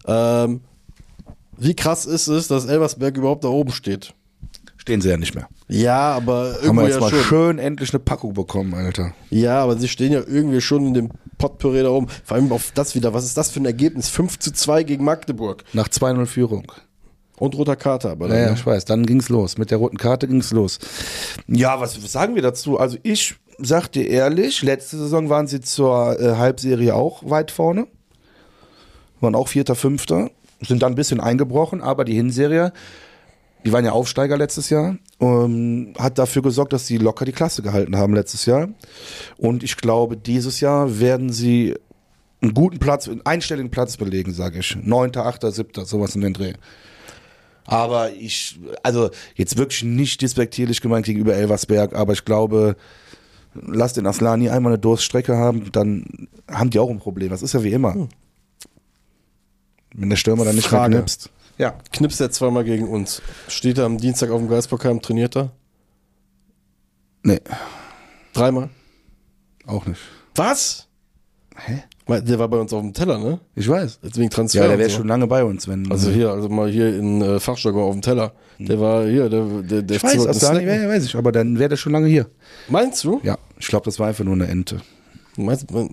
Wie krass ist es, dass Elversberg überhaupt da oben steht? Stehen sie ja nicht mehr. Ja, aber Haben irgendwo wir jetzt ja mal schon. schön endlich eine Packung bekommen, Alter. Ja, aber sie stehen ja irgendwie schon in dem Potpourri da oben. Vor allem auf das wieder. Was ist das für ein Ergebnis? 5:2 gegen Magdeburg. Nach 2-0 Führung. Und roter Karte, aber dann, Ja, ne? ich weiß. Dann ging's los. Mit der roten Karte ging's los. Ja, was sagen wir dazu? Also ich sag dir ehrlich, letzte Saison waren sie zur Halbserie auch weit vorne. Waren auch 4., 5. Sind dann ein bisschen eingebrochen, aber die Hinserie, die waren ja Aufsteiger letztes Jahr, hat dafür gesorgt, dass sie locker die Klasse gehalten haben letztes Jahr. Und ich glaube, dieses Jahr werden sie einen guten Platz, einen einstelligen Platz belegen, sage ich. 9., 8., 7., sowas in den Dreh. Aber also jetzt wirklich nicht despektierlich gemeint gegenüber Elversberg, aber ich glaube, lass den Aslani einmal eine Durststrecke haben, dann haben die auch ein Problem. Das ist ja wie immer. Wenn der Stürmer dann nicht mehr Frage. knipst. Ja. Knipst er zweimal gegen uns. Steht er am Dienstag auf dem Geistbockheim, trainiert er? Nee, 3-mal. auch nicht. Was? Hä? Der war bei uns auf dem Teller, ne? Ich weiß. Jetzt wegen Transfer. Ja, der und wäre so. schon lange bei uns, wenn. Also mal hier in Fachjargon auf dem Teller. Der war hier, der ich weiß, wollte Aslani, snacken. weiß ich, aber dann wäre der schon lange hier. Meinst du? Ja, ich glaube, das war einfach nur eine Ente. Meinst du?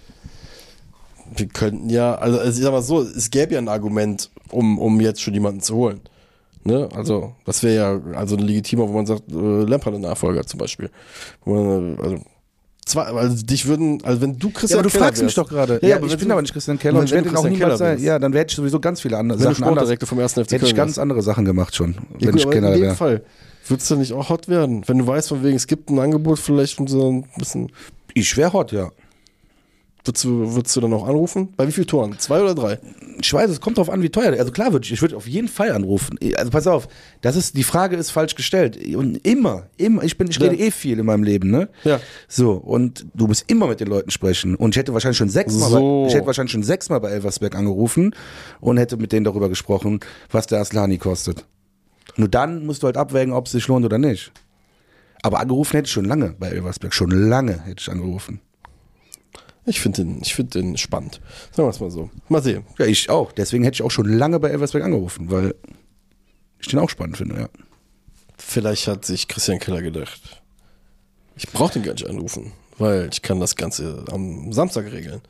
Wir könnten ja, also ich sag mal so, es gäbe ja ein Argument, um jetzt schon jemanden zu holen. Ne? Also, das wäre ja also ein legitimer, wo man sagt, Lampard ein Nachfolger zum Beispiel. Wo man, also dich würden, also wenn du Christian Ja, aber du Keller fragst mich wärst- doch gerade. Ja, Ja, aber ich wenn bin du- aber nicht Christian Keller und ich wenn werde du ihn auch Christian niemals Keller sein. wärst. Ja, dann hätte ich sowieso ganz viele andere Wenn du Sachen anders. Sportdirektor vom 1. FC Hätte ich Köln ganz wärst. andere Sachen gemacht schon, Ja, wenn gut, ich aber Keller in dem wäre. Fall würdest du nicht auch hot werden, wenn du weißt, von wegen, es gibt ein Angebot vielleicht von so ein bisschen. Ich wäre hot, ja. Würdest du dann auch anrufen? Bei wie vielen Toren? 2 oder 3? Ich weiß, es kommt drauf an, wie teuer. Also klar ich würde auf jeden Fall anrufen. Also pass auf, die Frage ist falsch gestellt. Und immer, ich rede Ja. viel in meinem Leben, ne? Ja. So, und du musst immer mit den Leuten sprechen. Und ich hätte wahrscheinlich schon 6 Mal, So. bei Elversberg angerufen und hätte mit denen darüber gesprochen, was der Aslani kostet. Nur dann musst du halt abwägen, ob es sich lohnt oder nicht. Aber angerufen hätte ich schon lange bei Elversberg. Schon lange hätte ich angerufen. Ich finde den spannend. Sagen wir es mal so. Mal sehen. Ja, ich auch. Deswegen hätte ich auch schon lange bei Elversberg angerufen, weil ich den auch spannend finde, ja. Vielleicht hat sich Christian Keller gedacht, ich brauche den gar nicht anrufen, weil ich kann das Ganze am Samstag regeln.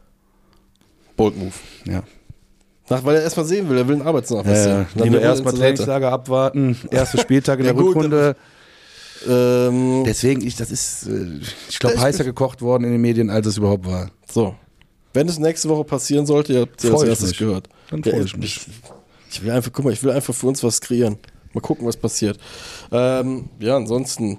Bold Move. Ja. Weil er erstmal sehen will, er will einen Arbeitsnachweis sehen. Dann Lieber will er erstmal zur Seite. Trainingslager abwarten, erste Spieltag in Ja, der gut, Rückrunde. Deswegen, ich glaube, Ich- heißer gekocht worden in den Medien, als es überhaupt war. So. Wenn es nächste Woche passieren sollte, ihr habt es als Freu ich erstes mich. gehört. Dann freu ich mich. Ich will einfach, guck mal, ich will einfach für uns was kreieren. Mal gucken, was passiert. Ja, ansonsten.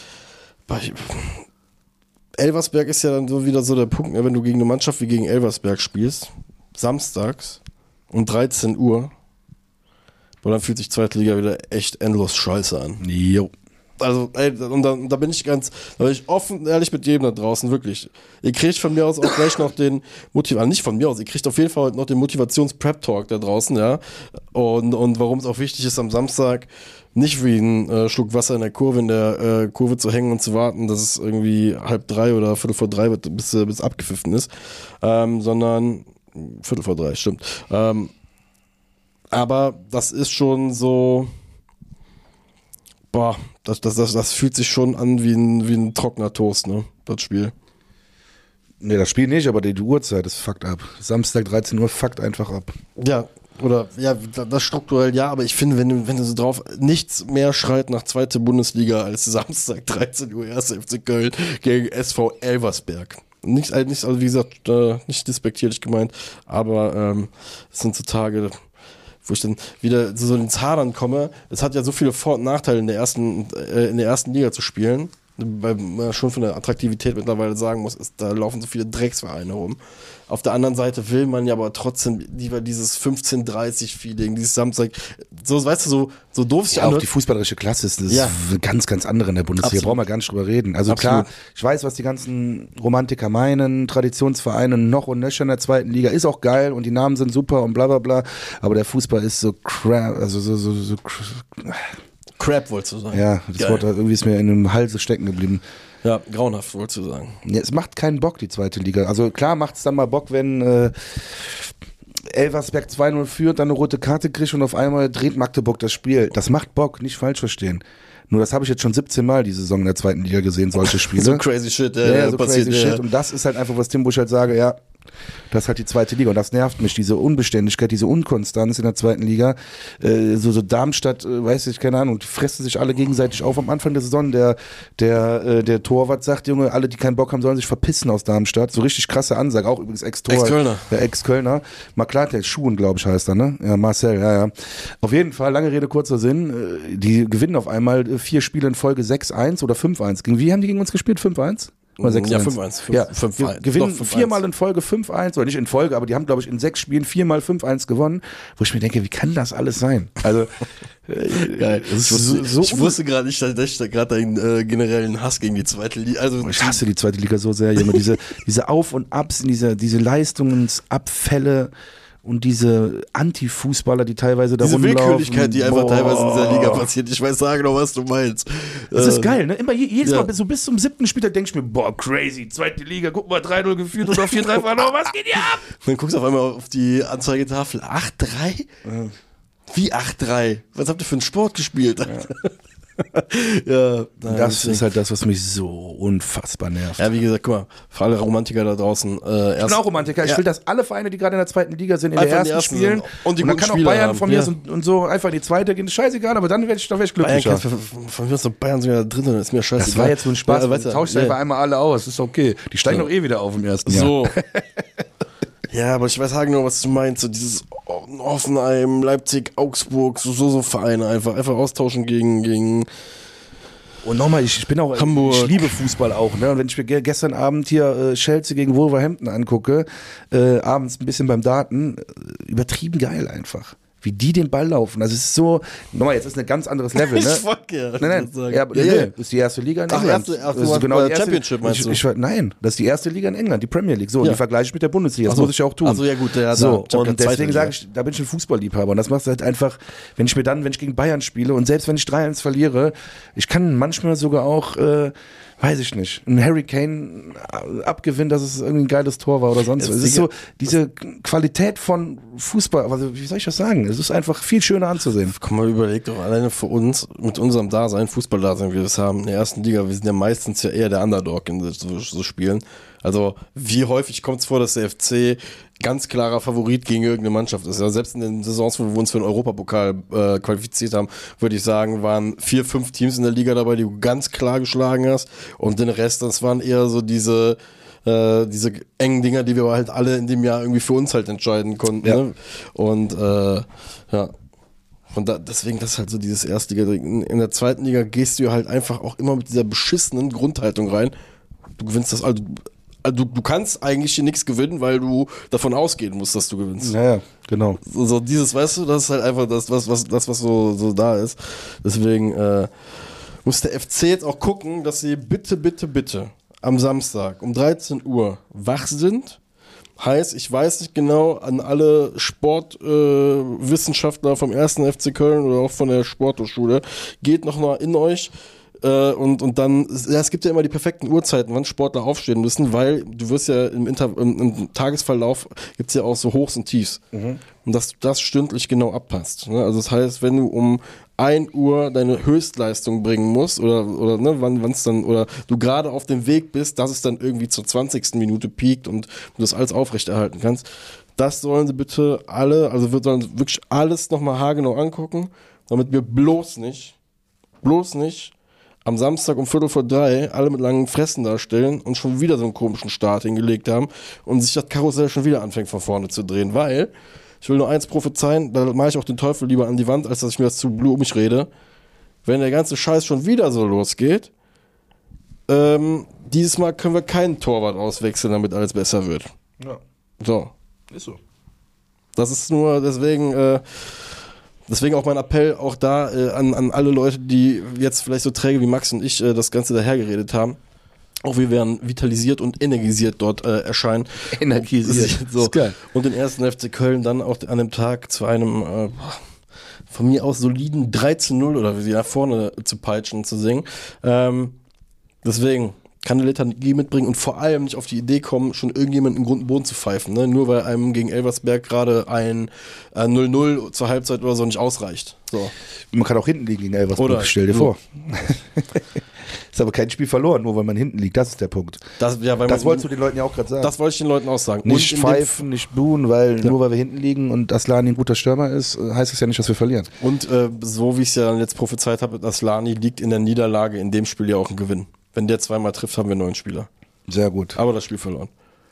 Elversberg ist ja dann so wieder so der Punkt, ne, wenn du gegen eine Mannschaft wie gegen Elversberg spielst, samstags um 13 Uhr, boah, dann fühlt sich zweite Liga wieder echt endlos scheiße an. Jo. Also, ey, und da bin ich da bin ich offen, ehrlich mit jedem da draußen, wirklich. Ihr kriegt von mir aus auch gleich noch den nicht von mir aus, ihr kriegt auf jeden Fall noch den Motivations-Prep-Talk da draußen, ja. Und warum es auch wichtig ist, am Samstag nicht wie ein Schluck Wasser in der Kurve, in der Kurve zu hängen und zu warten, dass es irgendwie 2:30 oder 2:45 wird, bis abgepfiffen ist, sondern 2:45, stimmt. Aber das ist schon so, boah, das fühlt sich schon an wie ein trockener Toast, ne, das Spiel. Nee, das Spiel nicht, aber die Uhrzeit ist fuckt ab. Samstag 13 Uhr fuckt einfach ab. Ja, oder, ja, das strukturell ja, aber ich finde, wenn du so drauf, nichts mehr schreit nach zweite Bundesliga als Samstag 13 Uhr 1. FC Köln gegen SV Elversberg. Nicht, also wie gesagt, nicht despektierlich gemeint, aber es sind so Tage, wo ich dann wieder so ins Hadern komme. Es hat ja so viele Vor- und Nachteile in der ersten Liga zu spielen, weil man schon von der Attraktivität mittlerweile sagen muss, da laufen so viele Drecksvereine rum. Auf der anderen Seite will man ja aber trotzdem lieber dieses 15:30-Feeling, dieses Samstag, so, weißt du, so doof sich ja, auch die fußballerische Klasse ist ganz, ganz andere in der Bundesliga. Brauchen wir gar nicht drüber reden. Also klar, ich weiß, was die ganzen Romantiker meinen, Traditionsvereine noch und nöcher in der zweiten Liga, ist auch geil und die Namen sind super und bla bla bla, aber der Fußball ist so crap, also so Crap, wolltest du sagen. Ja, das Wort irgendwie ist mir in dem Halse stecken geblieben. Ja, grauenhaft, wolltest du sagen. Ja, es macht keinen Bock, die zweite Liga. Also klar macht es dann mal Bock, wenn Elversberg 2:0 führt, dann eine rote Karte kriegt und auf einmal dreht Magdeburg das Spiel. Das macht Bock, nicht falsch verstehen. Nur das habe ich jetzt schon 17 Mal die Saison in der zweiten Liga gesehen, solche Spiele. So crazy shit, so passiert. Crazy shit. Und das ist halt einfach was, Tim, wo ich halt sage, ja, das ist halt die zweite Liga und das nervt mich, diese Unbeständigkeit, diese Unkonstanz in der zweiten Liga. So Darmstadt, weiß ich, keine Ahnung, die fressen sich alle gegenseitig auf am Anfang der Saison. Der Torwart sagt, Junge, alle, die keinen Bock haben, sollen sich verpissen aus Darmstadt. So richtig krasse Ansage, auch übrigens Ex-Kölner. Der Ex-Kölner. Maklat, Schuhen, glaube ich, heißt er, ne? Ja, Marcel, ja. Auf jeden Fall, lange Rede, kurzer Sinn, die gewinnen auf einmal 4 Spiele in Folge 6-1 oder 5-1. Wie haben die gegen uns gespielt? 5-1? Oder 6-1? Ja, 5-1. Ja, 5-1. Gewinnen 4-mal in Folge 5-1, oder nicht in Folge, aber die haben, glaube ich, in 6 Spielen 4-mal 5-1 gewonnen, wo ich mir denke, wie kann das alles sein? Also, geil. Ich wusste gerade nicht, dass ich da gerade einen generellen Hass gegen die zweite Liga, also ich hasse die zweite Liga so sehr, Junge, diese Auf- und Abs, diese Leistungsabfälle und diese Anti-Fußballer, die teilweise da rumlaufen. Diese Willkürlichkeit, die einfach teilweise in dieser Liga passiert. Ich weiß genau, was du meinst. Das ist geil, ne? Immer jedes Mal so bis zum 7. Spieltag denke ich mir, boah, crazy, zweite Liga, guck mal, 3-0 geführt oder 4-3 verloren, was geht hier ab? Dann guckst du auf einmal auf die Anzeigetafel, 8-3? Ja. Wie 8-3? Was habt ihr für einen Sport gespielt? Ja, das ist halt das, was mich so unfassbar nervt. Ja, wie gesagt, guck mal, für alle Romantiker da draußen. Ich bin auch Romantiker. Ich will, dass alle Vereine, die gerade in der zweiten Liga sind, in der ersten spielen. Und dann kann auch Bayern von mir und so einfach in die zweite gehen. Scheißegal, aber dann werde ich glücklicher. Von mir ist Bayern sogar drin, ist mir scheißegal. Das war jetzt nur ein Spaß. Ja, tauscht einfach einmal alle aus, ist okay. Die steigen doch eh wieder auf im ersten Jahr. So. Ja, aber ich weiß genau, was du meinst. So dieses Hoffenheim, Leipzig, Augsburg, so Vereine einfach austauschen gegen und nochmal, ich bin auch Hamburg. Ich liebe Fußball auch, ne? Und wenn ich mir gestern Abend hier Chelsea gegen Wolverhampton angucke, abends ein bisschen beim Daten, übertrieben geil einfach. Wie die den Ball laufen. Also es ist so, nochmal, jetzt ist ein ganz anderes Level, ne? Nein. Ja, das ist die erste Liga in England. Das ist genau die Championship, meinst du? Nein, das ist die erste Liga in England, die Premier League. So, und die vergleiche ich mit der Bundesliga. Das muss ich auch tun. Also ja gut, so, und deswegen sage ich, da bin ich ein Fußballliebhaber. Und das macht halt einfach, wenn ich gegen Bayern spiele und selbst wenn ich 3-1 verliere, ich kann manchmal sogar auch weiß ich nicht, ein Harry Kane abgewinnt, dass es irgendwie ein geiles Tor war oder sonst was. Es ist so diese Qualität von Fußball, also wie soll ich das sagen? Es ist einfach viel schöner anzusehen. Komm mal, überleg doch alleine für uns, mit unserem Dasein, Fußballdasein, wie wir es haben, in der ersten Liga, wir sind ja meistens ja eher der Underdog in so Spielen. Also wie häufig kommt es vor, dass der FC ganz klarer Favorit gegen irgendeine Mannschaft ist. Ja, selbst in den Saisons, wo wir uns für den Europapokal qualifiziert haben, würde ich sagen, waren 4, 5 Teams in der Liga dabei, die du ganz klar geschlagen hast. Und den Rest, das waren eher so diese engen Dinger, die wir halt alle in dem Jahr irgendwie für uns halt entscheiden konnten. Ja. Ne? Und ja. Und deswegen, das ist halt so dieses Erstliga. In der zweiten Liga gehst du halt einfach auch immer mit dieser beschissenen Grundhaltung rein. Du gewinnst das, also du kannst eigentlich hier nichts gewinnen, weil du davon ausgehen musst, dass du gewinnst. Ja, genau. So dieses, weißt du, das ist halt einfach das, was so da ist. Deswegen, muss der FC jetzt auch gucken, dass sie bitte am Samstag um 13 Uhr wach sind. Heißt, ich weiß nicht genau, an alle Sportwissenschaftler vom 1. FC Köln oder auch von der Sporthochschule, geht noch mal in euch und dann, ja, es gibt ja immer die perfekten Uhrzeiten, wann Sportler aufstehen müssen, weil du wirst ja im Tagesverlauf gibt's ja auch so Hochs und Tiefs. Und dass du das stündlich genau abpasst. Ne? Also das heißt, wenn du um 1 Uhr deine Höchstleistung bringen musst oder ne, wann's dann, oder du gerade auf dem Weg bist, dass es dann irgendwie zur 20. Minute piekt und du das alles aufrechterhalten kannst. Das sollen sie bitte alle, also wir sollen wirklich alles nochmal haargenau angucken, damit wir bloß nicht am Samstag um 2:45 alle mit langen Fressen darstellen und schon wieder so einen komischen Start hingelegt haben und sich das Karussell schon wieder anfängt von vorne zu drehen, weil ich will nur eins prophezeien, da mache ich auch den Teufel lieber an die Wand, als dass ich mir das zu blumig rede. Wenn der ganze Scheiß schon wieder so losgeht, dieses Mal können wir keinen Torwart auswechseln, damit alles besser wird. Ja. So. Ist so. Das ist nur deswegen auch mein Appell auch da an alle Leute, die jetzt vielleicht so träge wie Max und ich das Ganze dahergeredet haben. Auch wir werden vitalisiert und energisiert dort erscheinen. Energisiert. So. Ist geil. Und den 1. FC Köln dann auch an dem Tag zu einem von mir aus soliden 3:0 oder wie sie nach vorne zu peitschen und zu singen. Deswegen kann eine Lethargie mitbringen und vor allem nicht auf die Idee kommen, schon irgendjemanden im Grund und Boden zu pfeifen. Ne? Nur weil einem gegen Elversberg gerade ein 0:0 zur Halbzeit oder so nicht ausreicht. So. Man kann auch hinten liegen gegen Elversberg, Oder, stell dir vor. Ist aber kein Spiel verloren, nur weil man hinten liegt. Das ist der Punkt. Das wolltest du den Leuten ja auch gerade sagen. Das wollte ich den Leuten auch sagen. Nicht und pfeifen, nicht buhen, weil nur weil wir hinten liegen und Aslani ein guter Stürmer ist, heißt es ja nicht, dass wir verlieren. Und so wie ich es ja jetzt prophezeit habe, Aslani liegt in der Niederlage in dem Spiel ja auch ein Gewinn. Wenn der zweimal trifft, haben wir 9 Spieler. Sehr gut. Aber das Spiel verloren.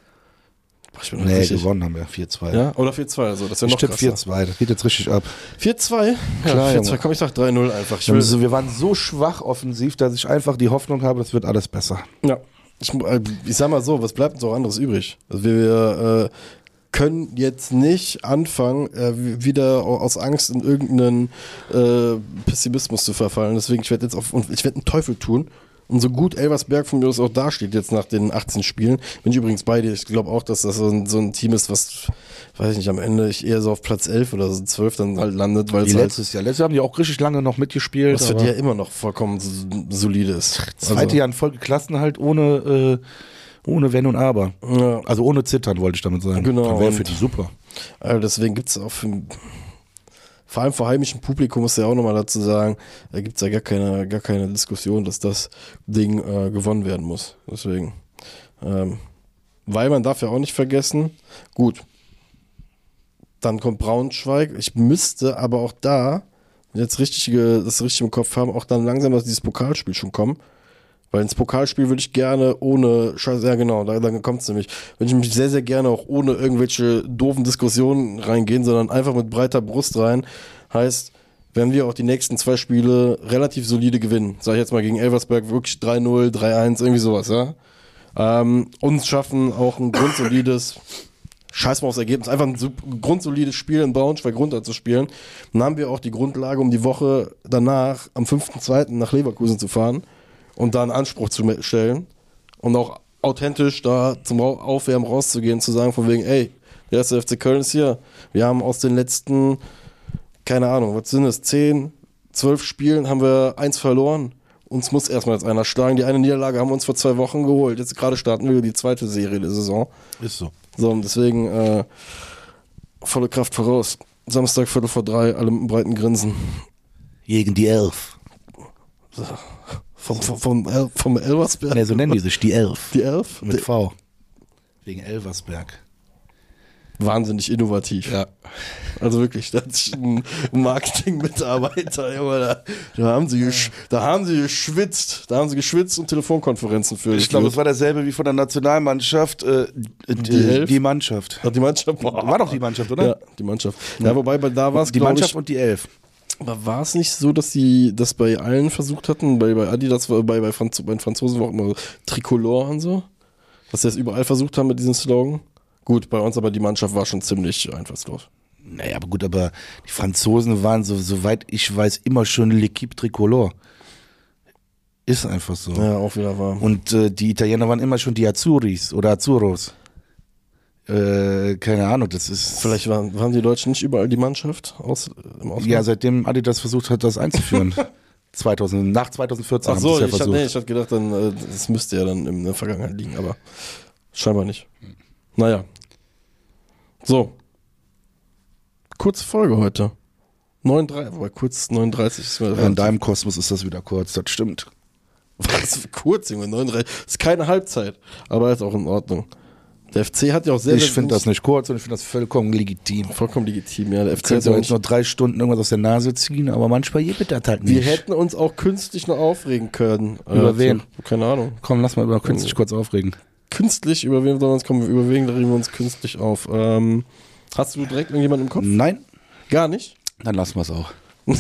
Gewonnen haben wir 4:2. Ja, oder 4:2, also das ist ja noch Stimmt, krasser. 4:2, das geht jetzt richtig ab. 4:2? Klar, Ja, 4:2, komm, ich sag 3:0 einfach. Wir waren so schwach offensiv, dass ich einfach die Hoffnung habe, das wird alles besser. Ja, ich sag mal so, was bleibt uns auch anderes übrig? Also wir können jetzt nicht anfangen, wieder aus Angst in irgendeinen Pessimismus zu verfallen. Deswegen, ich werde einen Teufel tun. Und so gut Elversberg von mir aus auch dasteht jetzt nach den 18 Spielen, bin ich übrigens bei dir. Ich glaube auch, dass das so ein Team ist, was, weiß ich nicht, am Ende ich eher so auf Platz 11 oder so 12 dann halt landet. Weil letztes Jahr haben die auch richtig lange noch mitgespielt. Was für die ja immer noch vollkommen solide ist. Zweite Jahr in Folge Klassenhalt ohne Wenn und Aber. Ja. Also ohne Zittern, wollte ich damit sagen. Genau. Wäre für die super. Deswegen gibt es auch vor allem vor heimischem Publikum, muss ja auch nochmal dazu sagen, da gibt es ja gar keine Diskussion, dass das Ding gewonnen werden muss. Deswegen. Weil man darf ja auch nicht vergessen, gut, dann kommt Braunschweig. Ich müsste aber auch da, jetzt das richtig im Kopf haben, auch dann langsam dass dieses Pokalspiel schon kommen. Weil ins Pokalspiel würde ich gerne ohne, ja genau, dann kommt es nämlich, würde ich mich sehr, sehr gerne auch ohne irgendwelche doofen Diskussionen reingehen, sondern einfach mit breiter Brust rein. Heißt, werden wir auch die nächsten 2 Spiele relativ solide gewinnen. Sag ich jetzt mal gegen Elversberg wirklich 3:0, 3:1, irgendwie sowas, ja. Uns schaffen auch ein grundsolides, scheiß mal aufs Ergebnis, einfach ein grundsolides Spiel in Braunschweig runterzuspielen. Dann haben wir auch die Grundlage, um die Woche danach am 5.2. nach Leverkusen zu fahren. Und da einen Anspruch zu stellen und auch authentisch da zum Aufwärmen rauszugehen, zu sagen von wegen, ey, der 1. FC Köln ist hier. Wir haben aus den letzten, keine Ahnung, was sind es, 10, 12 Spielen haben wir 1 verloren. Uns muss erstmal jetzt einer schlagen. Die eine Niederlage haben wir uns vor 2 Wochen geholt. Jetzt gerade starten wir die 2. Serie der Saison. Ist so. So, und deswegen volle Kraft voraus. Samstag, 2:45, alle mit einem breiten Grinsen. Gegen die 11. So. Vom Elversberg? Ne, so nennen die sich, die 11. Die 11? Mit V. Wegen Elversberg. Wahnsinnig innovativ. Ja. Also wirklich, da hat sich ein Marketing-Mitarbeiter, da haben sie geschwitzt. Da haben sie geschwitzt und Telefonkonferenzen für. Ich glaube, es war dasselbe wie von der Nationalmannschaft. Die Mannschaft. Ach, die Mannschaft? War doch die Mannschaft, oder? Ja, die Mannschaft. Ja, wobei da war es, die Mannschaft und die 11. Aber war es nicht so, dass sie das bei allen versucht hatten? Bei Adidas, bei den Franzosen war auch immer Tricolor und so? Dass sie das überall versucht haben mit diesem Slogan? Gut, bei uns aber die Mannschaft war schon ziemlich einfallslos. Naja, aber gut, aber die Franzosen waren, soweit ich weiß, immer schon L'Équipe Tricolore. Ist einfach so. Ja, auch wieder wahr. Und die Italiener waren immer schon die Azuris oder Azuros. Keine Ahnung, das ist... Vielleicht waren die Deutschen nicht überall die Mannschaft im Ausland? Ja, seitdem Adidas versucht hat, das einzuführen. Nach 2014 Ach so, haben sie es ja versucht. ich hatte gedacht, das müsste ja dann in der Vergangenheit liegen, aber scheinbar nicht. Naja. So. Kurze Folge heute. 39 ist mir In deinem Kosmos ist das wieder kurz, das stimmt. Was? Kurz, Junge, 39. Das ist keine Halbzeit, aber ist auch in Ordnung. Der FC hat ja auch sehr, Ich finde das nicht kurz und ich finde das vollkommen legitim. vollkommen legitim, ja. Der FC Können hat Sie ja jetzt auch noch 3 Stunden irgendwas aus der Nase ziehen, aber manchmal gibt das halt nicht. wir hätten uns auch künstlich noch aufregen können. Über wen? Keine Ahnung. Komm, lass mal über künstlich kurz aufregen. Künstlich, über wen sollen wir uns kommen? Über wen regen wir uns künstlich auf? Hast du direkt irgendjemanden im Kopf? Nein? Gar nicht? Dann lassen wir es auch.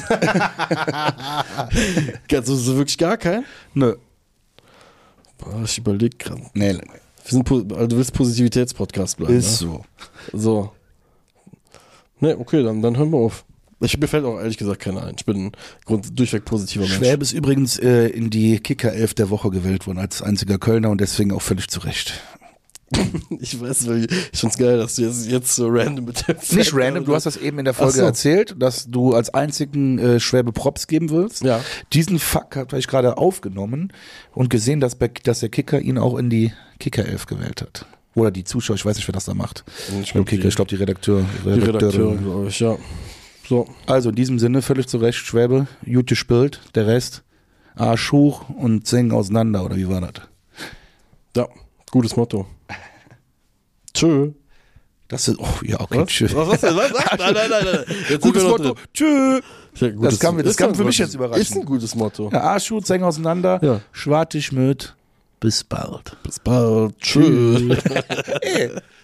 Also so wirklich gar keinen? Nö. Boah, ich überlege gerade. Nee. Also du willst Positivitätspodcast bleiben. Ist ne? so. So. Ne, okay, dann hören wir auf. Mir fällt auch ehrlich gesagt keiner ein. Ich bin durchweg positiver Mensch. Schwäbe ist übrigens in die Kicker-11 der Woche gewählt worden als einziger Kölner und deswegen auch völlig zu Recht. Ich weiß, ich find's geil, dass du jetzt so random mit dem Nicht random, du hast das eben in der Folge Ach so. erzählt, dass du als einzigen Schwäbe Props geben wirst. Ja. Diesen Fuck habe ich gerade aufgenommen und gesehen, dass der Kicker ihn auch in die Kicker-11 gewählt hat. Oder die Zuschauer, ich weiß nicht, wer das da macht. Ich Beim Kicker, ich glaube die Redakteure, glaube ich, ja. So. Also in diesem Sinne, völlig zu Recht, Schwäbe, gut gespielt, der Rest, Arsch hoch und Zähne auseinander, oder wie war das? Ja, gutes Motto. Tschö. Das ist, oh ja, okay, Was? tschö. Was denn? Was? Nein. Jetzt Gutes sind wir noch Motto, drin. tschö. Ja, Das kann für mich jetzt überraschen. Ist ein gutes Motto. Ja, Arsch hoch, Zähne auseinander, Ja. schwartig mit, bis bald. Bis bald. Tschö. Ey.